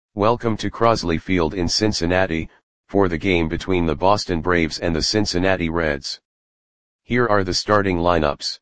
Welcome to Crosley Field in Cincinnati, for the game between the Boston Braves and the Cincinnati Reds. Here are the starting lineups.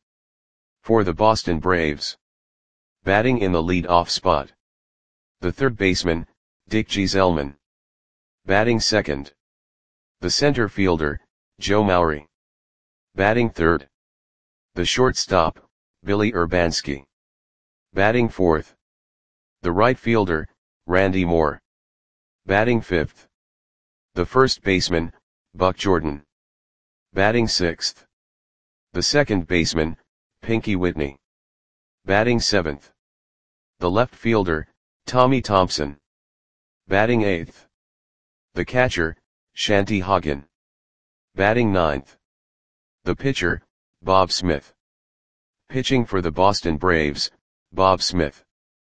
For the Boston Braves. Batting in the lead-off spot. The third baseman, Dick Gsellman. Batting second. The center fielder, Joe Mauer. Batting third. The shortstop, Billy Urbanski. Batting fourth. The right fielder, Randy Moore. Batting fifth. The first baseman, Buck Jordan. Batting sixth. The second baseman, Pinky Whitney. Batting seventh. The left fielder, Tommy Thompson. Batting eighth. The catcher, Shanty Hagen. Batting ninth. The pitcher, Bob Smith. Pitching for the Boston Braves, Bob Smith.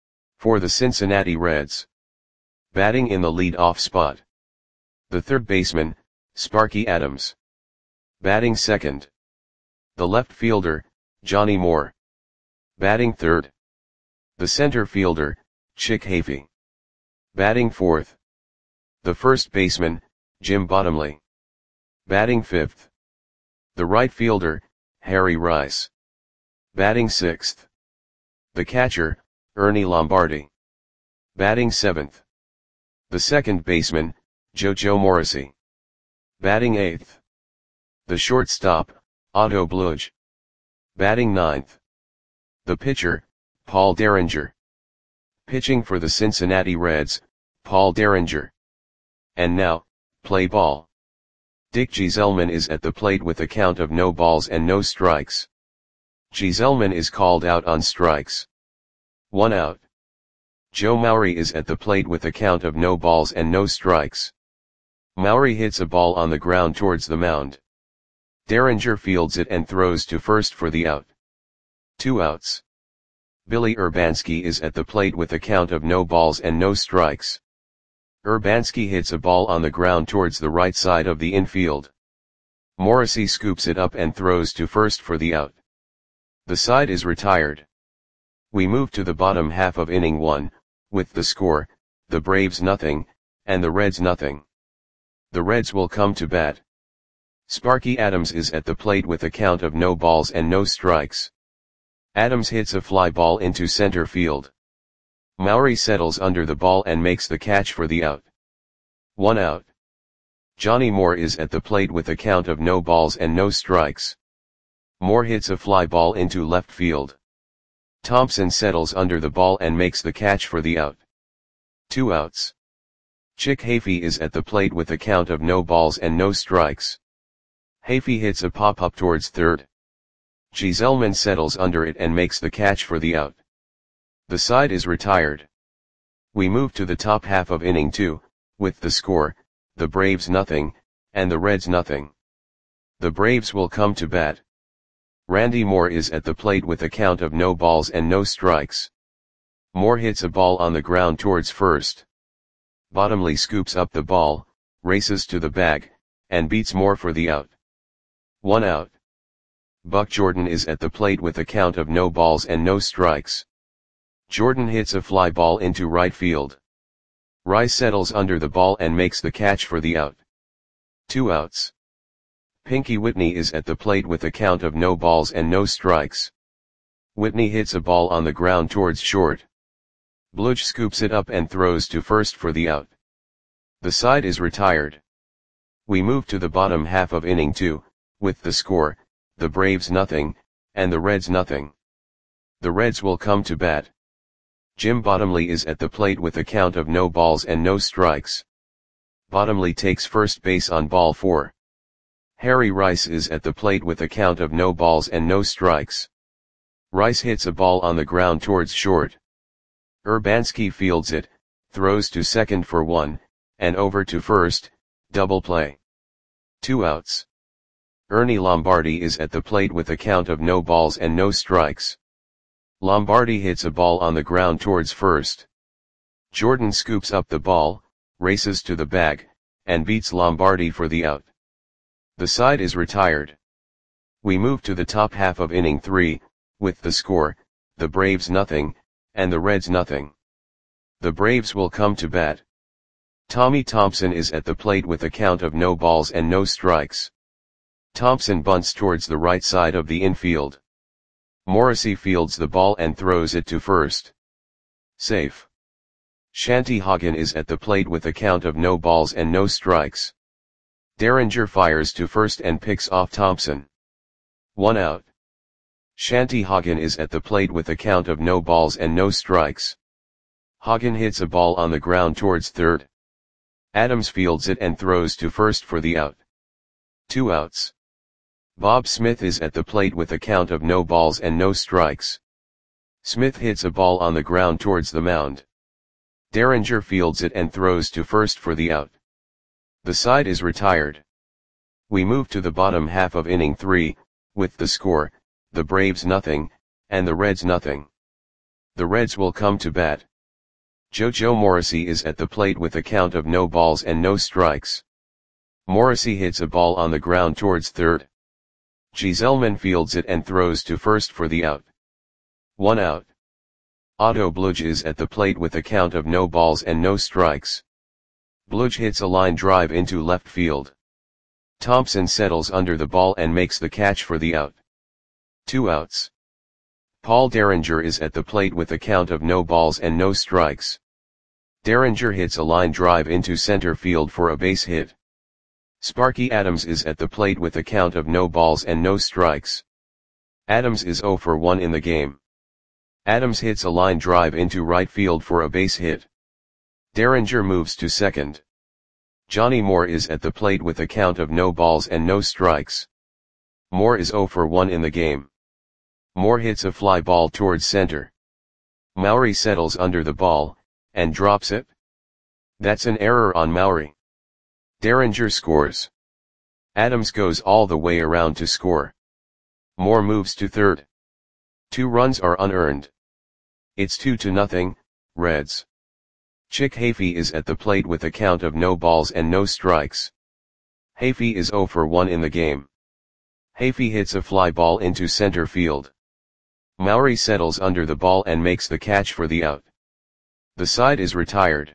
For the Cincinnati Reds. Batting in the lead-off spot. The third baseman, Sparky Adams. Batting second. The left fielder, Johnny Moore. Batting third. The center fielder, Chick Hafey. Batting fourth. The first baseman, Jim Bottomley. Batting fifth. The right fielder, Harry Rice. Batting sixth. The catcher, Ernie Lombardi. Batting seventh. The second baseman, Joe Morrissey. Batting eighth. The shortstop, Otto Bluge. Batting ninth. The pitcher, Paul Derringer. Pitching for the Cincinnati Reds, Paul Derringer. And now, play ball. Dick Gsellman is at the plate with a count of no balls and no strikes. Gsellman is called out on strikes. 1 out. Joe Mauer is at the plate with a count of no balls and no strikes. Mauer hits a ball on the ground towards the mound. Derringer fields it and throws to first for the out. 2 outs. Billy Urbanski is at the plate with a count of no balls and no strikes. Urbanski hits a ball on the ground towards the right side of the infield. Morrissey scoops it up and throws to first for the out. The side is retired. We move to the bottom half of inning 1, with the score, the Braves nothing, and the Reds nothing. The Reds will come to bat. Sparky Adams is at the plate with a count of no balls and no strikes. Adams hits a fly ball into center field. Mauer settles under the ball and makes the catch for the out. 1 out. Johnny Moore is at the plate with a count of no balls and no strikes. Moore hits a fly ball into left field. Thompson settles under the ball and makes the catch for the out. 2 outs. Chick Hafey is at the plate with a count of no balls and no strikes. Hafey hits a pop-up towards third. Gsellman settles under it and makes the catch for the out. The side is retired. We move to the top half of inning 2, with the score, the Braves nothing, and the Reds nothing. The Braves will come to bat. Randy Moore is at the plate with a count of no balls and no strikes. Moore hits a ball on the ground towards first. Bottomley scoops up the ball, races to the bag, and beats Moore for the out. 1 out. Buck Jordan is at the plate with a count of no balls and no strikes. Jordan hits a fly ball into right field. Rice settles under the ball and makes the catch for the out. 2 outs. Pinky Whitney is at the plate with a count of no balls and no strikes. Whitney hits a ball on the ground towards short. Bluge scoops it up and throws to first for the out. The side is retired. We move to the bottom half of inning 2, with the score, the Braves nothing, and the Reds nothing. The Reds will come to bat. Jim Bottomley is at the plate with a count of no balls and no strikes. Bottomley takes first base on ball 4. Harry Rice is at the plate with a count of no balls and no strikes. Rice hits a ball on the ground towards short. Urbanski fields it, throws to second for 1, and over to first, double play. 2 outs. Ernie Lombardi is at the plate with a count of no balls and no strikes. Lombardi hits a ball on the ground towards first. Jordan scoops up the ball, races to the bag, and beats Lombardi for the out. The side is retired. We move to the top half of inning 3, with the score, the Braves nothing, and the Reds nothing. The Braves will come to bat. Tommy Thompson is at the plate with a count of no balls and no strikes. Thompson bunts towards the right side of the infield. Morrissey fields the ball and throws it to first. Safe. Shanty Hagen is at the plate with a count of no balls and no strikes. Derringer fires to first and picks off Thompson. 1 out. Shanty Hagen is at the plate with a count of no balls and no strikes. Hagen hits a ball on the ground towards third. Adams fields it and throws to first for the out. 2 outs. Bob Smith is at the plate with a count of no balls and no strikes. Smith hits a ball on the ground towards the mound. Derringer fields it and throws to first for the out. The side is retired. We move to the bottom half of inning 3, with the score, the Braves nothing, and the Reds nothing. The Reds will come to bat. Joe Morrissey is at the plate with a count of no balls and no strikes. Morrissey hits a ball on the ground towards third. Gsellman fields it and throws to first for the out. 1 out. Otto Bludge is at the plate with a count of no balls and no strikes. Bludge hits a line drive into left field. Thompson settles under the ball and makes the catch for the out. 2 outs. Paul Derringer is at the plate with a count of no balls and no strikes. Derringer hits a line drive into center field for a base hit. Sparky Adams is at the plate with a count of no balls and no strikes. Adams is 0 for 1 in the game. Adams hits a line drive into right field for a base hit. Derringer moves to second. Johnny Moore is at the plate with a count of no balls and no strikes. Moore is 0 for 1 in the game. Moore hits a fly ball towards center. Mowry settles under the ball, and drops it. That's an error on Mowry. Derringer scores. Adams goes all the way around to score. Moore moves to third. 2 runs are unearned. It's 2-0, Reds. Chick Hafey is at the plate with a count of no balls and no strikes. Hafey is 0 for 1 in the game. Hafey hits a fly ball into center field. Mowry settles under the ball and makes the catch for the out. The side is retired.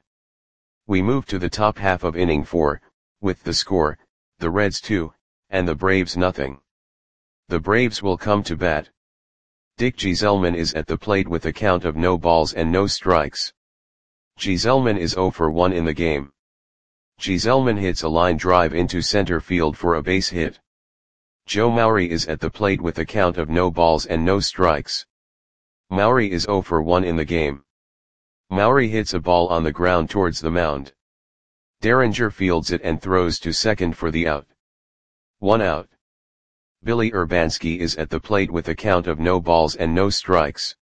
We move to the top half of inning 4, with the score, the Reds 2, and the Braves nothing. The Braves will come to bat. Dick Gsellman is at the plate with a count of no balls and no strikes. Gsellman is 0 for 1 in the game. Gsellman hits a line drive into center field for a base hit. Joe Mowry is at the plate with a count of no balls and no strikes. Mowry is 0 for 1 in the game. Mowry hits a ball on the ground towards the mound. Derringer fields it and throws to second for the out. 1 out. Billy Urbanski is at the plate with a count of no balls and no strikes.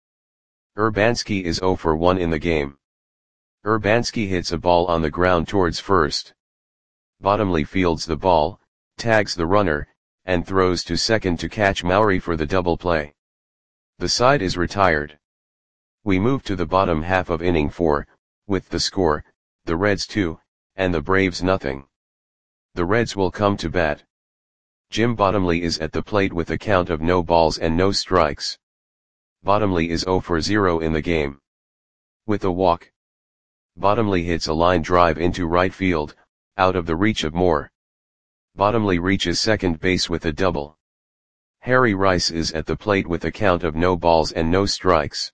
Urbanski is 0 for 1 in the game. Urbanski hits a ball on the ground towards first. Bottomley fields the ball, tags the runner, and throws to second to catch Mowry for the double play. The side is retired. We move to the bottom half of inning 4, with the score, the Reds 2, and the Braves nothing. The Reds will come to bat. Jim Bottomley is at the plate with a count of no balls and no strikes. Bottomley is 0 for 0 in the game. With a walk, Bottomley hits a line drive into right field, out of the reach of Moore. Bottomley reaches second base with a double. Harry Rice is at the plate with a count of no balls and no strikes.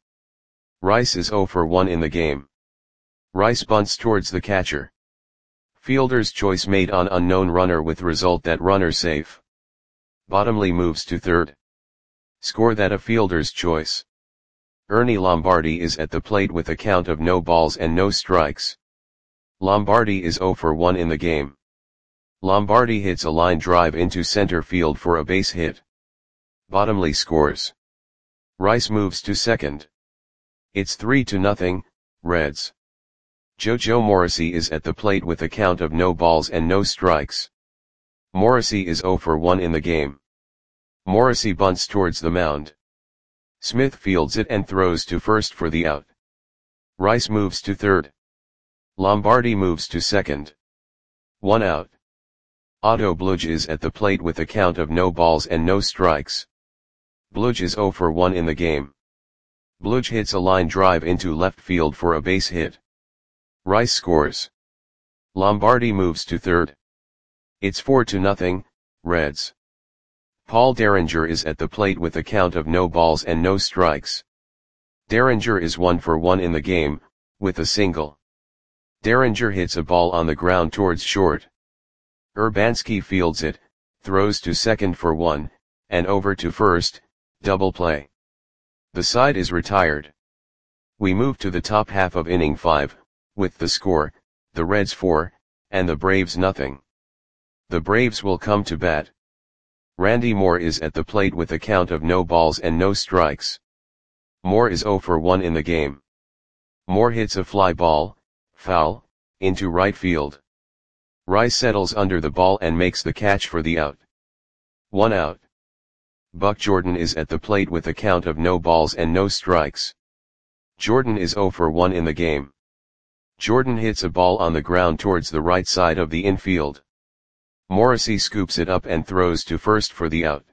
Rice is 0 for 1 in the game. Rice bunts towards the catcher. Fielder's choice made on unknown runner with result that runner safe. Bottomley moves to third. Score that a fielder's choice. Ernie Lombardi is at the plate with a count of no balls and no strikes. Lombardi is 0 for 1 in the game. Lombardi hits a line drive into center field for a base hit. Bottomley scores. Rice moves to second. It's 3-0, Reds. Joe Morrissey is at the plate with a count of no balls and no strikes. Morrissey is 0 for 1 in the game. Morrissey bunts towards the mound. Smith fields it and throws to first for the out. Rice moves to third. Lombardi moves to second. 1 out. Otto Bludge is at the plate with a count of no balls and no strikes. Bludge is 0 for 1 in the game. Bludge hits a line drive into left field for a base hit. Rice scores. Lombardi moves to third. It's 4-0, Reds. Paul Derringer is at the plate with a count of no balls and no strikes. Derringer is 1 for 1 in the game, with a single. Derringer hits a ball on the ground towards short. Urbanski fields it, throws to second for 1, and over to first, double play. The side is retired. We move to the top half of inning 5, with the score, the Reds 4, and the Braves nothing. The Braves will come to bat. Randy Moore is at the plate with a count of no balls and no strikes. Moore is 0 for 1 in the game. Moore hits a fly ball, foul, into right field. Rice settles under the ball and makes the catch for the out. 1 out. Buck Jordan is at the plate with a count of no balls and no strikes. Jordan is 0 for 1 in the game. Jordan hits a ball on the ground towards the right side of the infield. Morrissey scoops it up and throws to first for the out.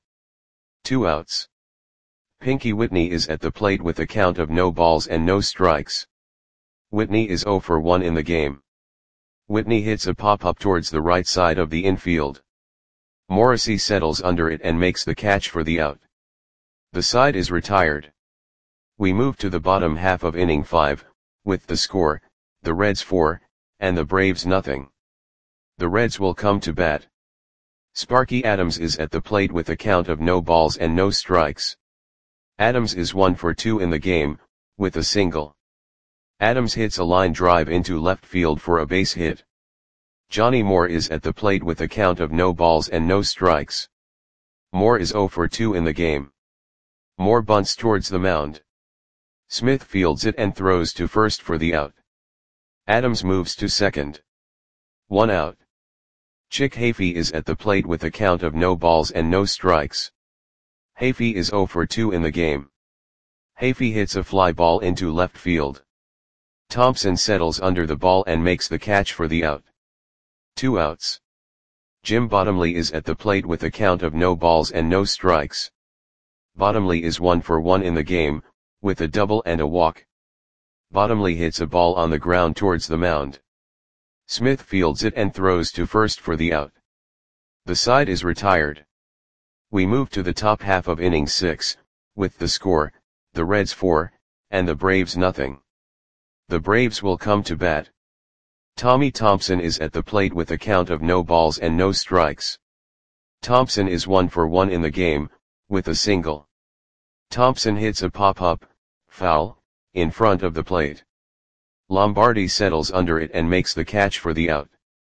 2 outs. Pinky Whitney is at the plate with a count of no balls and no strikes. Whitney is 0 for 1 in the game. Whitney hits a pop-up towards the right side of the infield. Morrissey settles under it and makes the catch for the out. The side is retired. We move to the bottom half of inning 5, with the score, the Reds 4, and the Braves nothing. The Reds will come to bat. Sparky Adams is at the plate with a count of no balls and no strikes. Adams is 1 for 2 in the game, with a single. Adams hits a line drive into left field for a base hit. Johnny Moore is at the plate with a count of no balls and no strikes. Moore is 0 for 2 in the game. Moore bunts towards the mound. Smith fields it and throws to first for the out. Adams moves to second. 1 out. Chick Hafey is at the plate with a count of no balls and no strikes. Hafey is 0 for 2 in the game. Hafey hits a fly ball into left field. Thompson settles under the ball and makes the catch for the out. 2 outs. Jim Bottomley is at the plate with a count of no balls and no strikes. Bottomley is 1 for 1 in the game, with a double and a walk. Bottomley hits a ball on the ground towards the mound. Smith fields it and throws to first for the out. The side is retired. We move to the top half of inning 6, with the score, the Reds 4, and the Braves nothing. The Braves will come to bat. Tommy Thompson is at the plate with a count of no balls and no strikes. Thompson is 1 for 1 in the game, with a single. Thompson hits a pop-up, foul, in front of the plate. Lombardi settles under it and makes the catch for the out.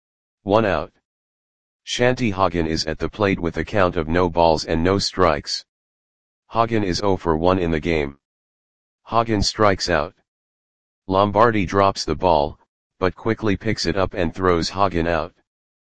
1 out. Shanty Hagen is at the plate with a count of no balls and no strikes. Hagen is 0 for 1 in the game. Hagen strikes out. Lombardi drops the ball, but quickly picks it up and throws Hagen out.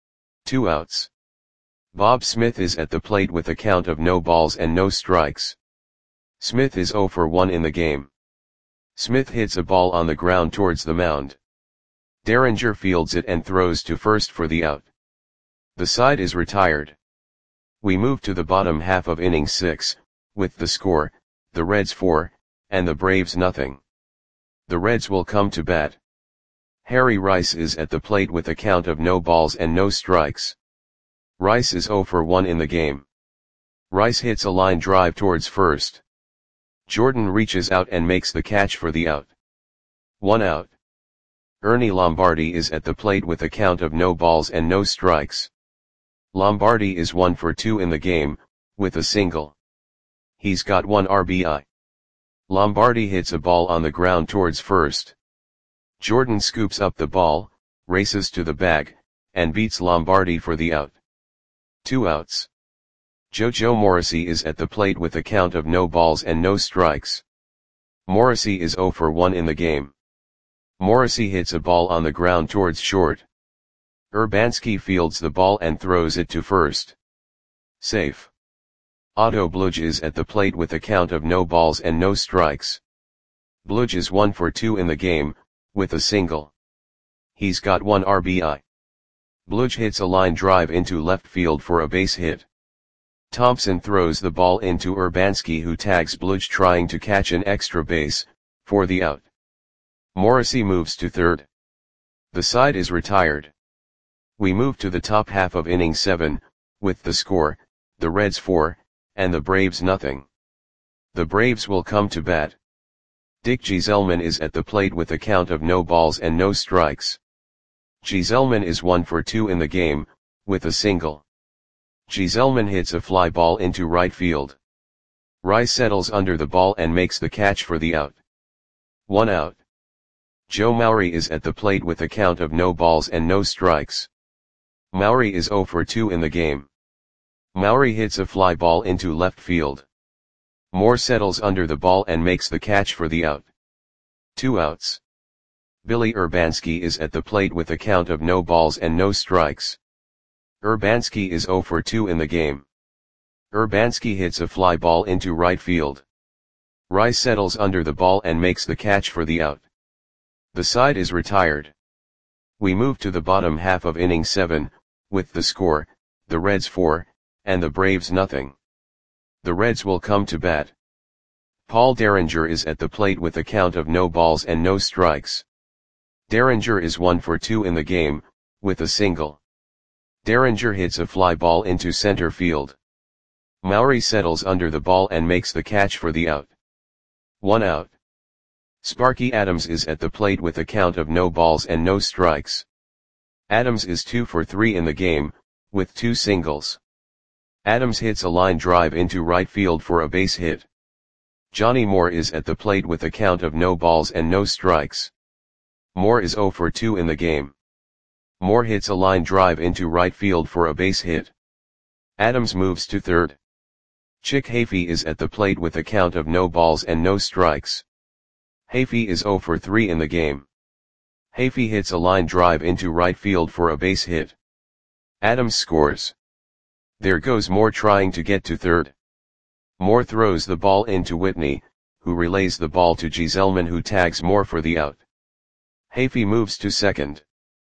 2 outs. Bob Smith is at the plate with a count of no balls and no strikes. Smith is 0 for 1 in the game. Smith hits a ball on the ground towards the mound. Derringer fields it and throws to first for the out. The side is retired. We move to the bottom half of inning 6, with the score, the Reds 4, and the Braves nothing. The Reds will come to bat. Harry Rice is at the plate with a count of no balls and no strikes. Rice is 0 for 1 in the game. Rice hits a line drive towards first. Jordan reaches out and makes the catch for the out. 1 out. Ernie Lombardi is at the plate with a count of no balls and no strikes. Lombardi is 1 for 2 in the game, with a single. He's got 1 RBI. Lombardi hits a ball on the ground towards first. Jordan scoops up the ball, races to the bag, and beats Lombardi for the out. 2 outs. JoJo Morrissey is at the plate with a count of no balls and no strikes. Morrissey is 0 for 1 in the game. Morrissey hits a ball on the ground towards short. Urbanski fields the ball and throws it to first. Safe. Otto Bludge is at the plate with a count of no balls and no strikes. Bludge is 1 for 2 in the game, with a single. He's got 1 RBI. Bludge hits a line drive into left field for a base hit. Thompson throws the ball into Urbanski, who tags Bludge trying to catch an extra base, for the out. Morrissey moves to third. The side is retired. We move to the top half of inning 7, with the score, the Reds 4, and the Braves nothing. The Braves will come to bat. Dick Gieselman is at the plate with a count of no balls and no strikes. Gieselman is 1 for 2 in the game, with a single. Gieselman hits a fly ball into right field. Rice settles under the ball and makes the catch for the out. 1 out. Joe Maury is at the plate with a count of no balls and no strikes. Maury is 0 for 2 in the game. Maury hits a fly ball into left field. Moore settles under the ball and makes the catch for the out. 2 outs. Billy Urbanski is at the plate with a count of no balls and no strikes. Urbanski is 0 for 2 in the game. Urbanski hits a fly ball into right field. Rice settles under the ball and makes the catch for the out. The side is retired. We move to the bottom half of inning 7, with the score, the Reds 4, and the Braves nothing. The Reds will come to bat. Paul Derringer is at the plate with a count of no balls and no strikes. Derringer is 1 for 2 in the game, with a single. Derringer hits a fly ball into center field. Maury settles under the ball and makes the catch for the out. 1 out. Sparky Adams is at the plate with a count of no balls and no strikes. Adams is 2 for 3 in the game, with 2 singles. Adams hits a line drive into right field for a base hit. Johnny Moore is at the plate with a count of no balls and no strikes. Moore is 0 for 2 in the game. Moore hits a line drive into right field for a base hit. Adams moves to third. Chick Hafey is at the plate with a count of no balls and no strikes. Hafey is 0 for 3 in the game. Hafey hits a line drive into right field for a base hit. Adams scores. There goes Moore trying to get to third. Moore throws the ball into Whitney, who relays the ball to Gieselman, who tags Moore for the out. Hafey moves to second.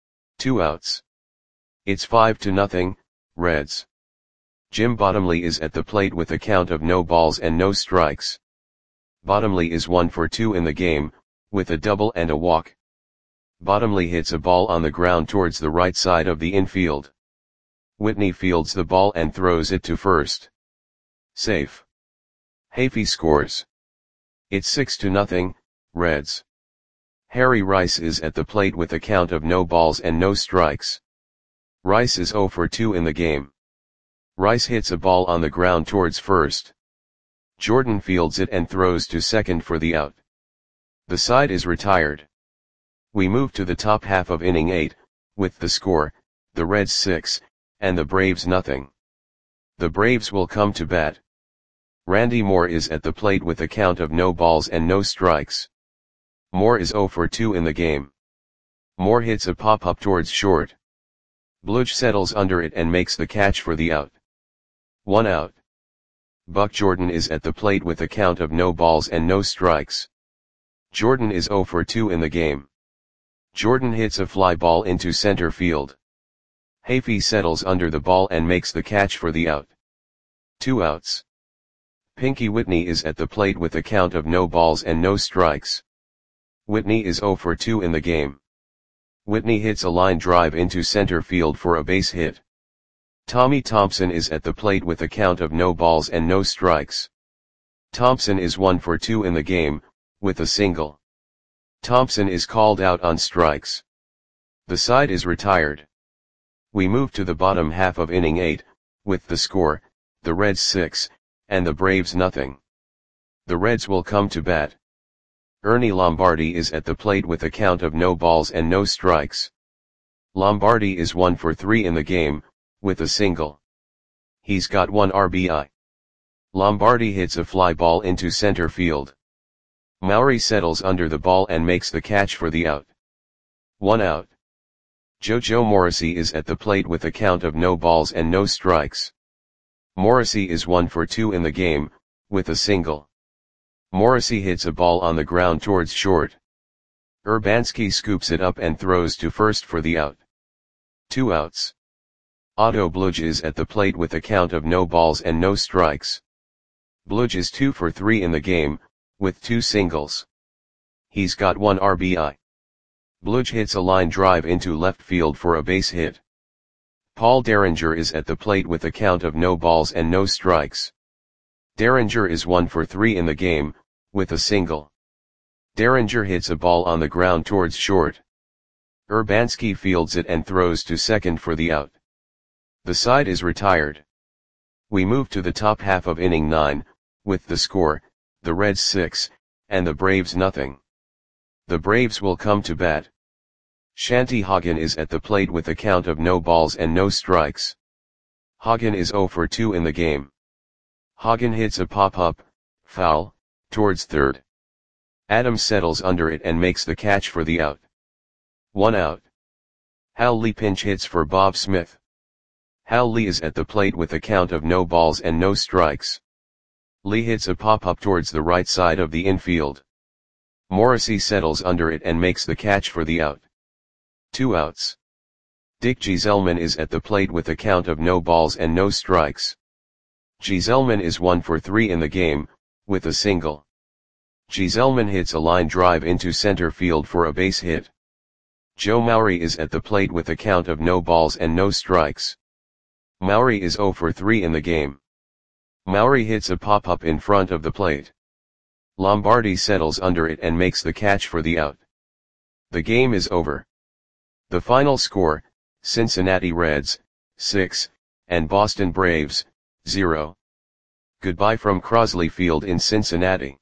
2 outs. It's 5-0, Reds. Jim Bottomley is at the plate with a count of no balls and no strikes. Bottomley is 1 for 2 in the game, with a double and a walk. Bottomley hits a ball on the ground towards the right side of the infield. Whitney fields the ball and throws it to first. Safe. Hafey scores. It's 6-0, Reds. Harry Rice is at the plate with a count of no balls and no strikes. Rice is 0 for 2 in the game. Rice hits a ball on the ground towards first. Jordan fields it and throws to second for the out. The side is retired. We move to the top half of inning 8, with the score, the Reds 6, and the Braves nothing. The Braves will come to bat. Randy Moore is at the plate with a count of no balls and no strikes. Moore is 0 for 2 in the game. Moore hits a pop-up towards short. Bludge settles under it and makes the catch for the out. 1 out. Buck Jordan is at the plate with a count of no balls and no strikes. Jordan is 0 for 2 in the game. Jordan hits a fly ball into center field. Hafey settles under the ball and makes the catch for the out. 2 outs. Pinky Whitney is at the plate with a count of no balls and no strikes. Whitney is 0 for 2 in the game. Whitney hits a line drive into center field for a base hit. Tommy Thompson is at the plate with a count of no balls and no strikes. Thompson is 1 for 2 in the game, with a single. Thompson is called out on strikes. The side is retired. We move to the bottom half of inning 8, with the score, the Reds 6, and the Braves nothing. The Reds will come to bat. Ernie Lombardi is at the plate with a count of no balls and no strikes. Lombardi is 1 for 3 in the game, with a single. He's got 1 RBI. Lombardi hits a fly ball into center field. Maury settles under the ball and makes the catch for the out. 1 out. JoJo Morrissey is at the plate with a count of no balls and no strikes. Morrissey is 1 for 2 in the game, with a single. Morrissey hits a ball on the ground towards short. Urbanski scoops it up and throws to first for the out. 2 outs. Otto Bludge is at the plate with a count of no balls and no strikes. Bludge is 2 for 3 in the game, with 2 singles. He's got 1 RBI. Bludge hits a line drive into left field for a base hit. Paul Derringer is at the plate with a count of no balls and no strikes. Derringer is 1 for 3 in the game, with a single. Derringer hits a ball on the ground towards short. Urbanski fields it and throws to second for the out. The side is retired. We move to the top half of inning 9, with the score, the Reds 6, and the Braves nothing. The Braves will come to bat. Shanti Hagen is at the plate with a count of no balls and no strikes. Hagen is 0 for 2 in the game. Hagen hits a pop-up, foul, towards third. Adams settles under it and makes the catch for the out. 1 out. Hal Lee pinch hits for Bob Smith. Hal Lee is at the plate with a count of no balls and no strikes. Lee hits a pop-up towards the right side of the infield. Morrissey settles under it and makes the catch for the out. 2 outs. Dick Gieselman is at the plate with a count of no balls and no strikes. Gieselman is 1 for 3 in the game, with a single. Gieselman hits a line drive into center field for a base hit. Joe Maury is at the plate with a count of no balls and no strikes. Maury is 0 for 3 in the game. Maury hits a pop-up in front of the plate. Lombardi settles under it and makes the catch for the out. The game is over. The final score, Cincinnati Reds, 6, and Boston Braves, 0. Goodbye from Crosley Field in Cincinnati.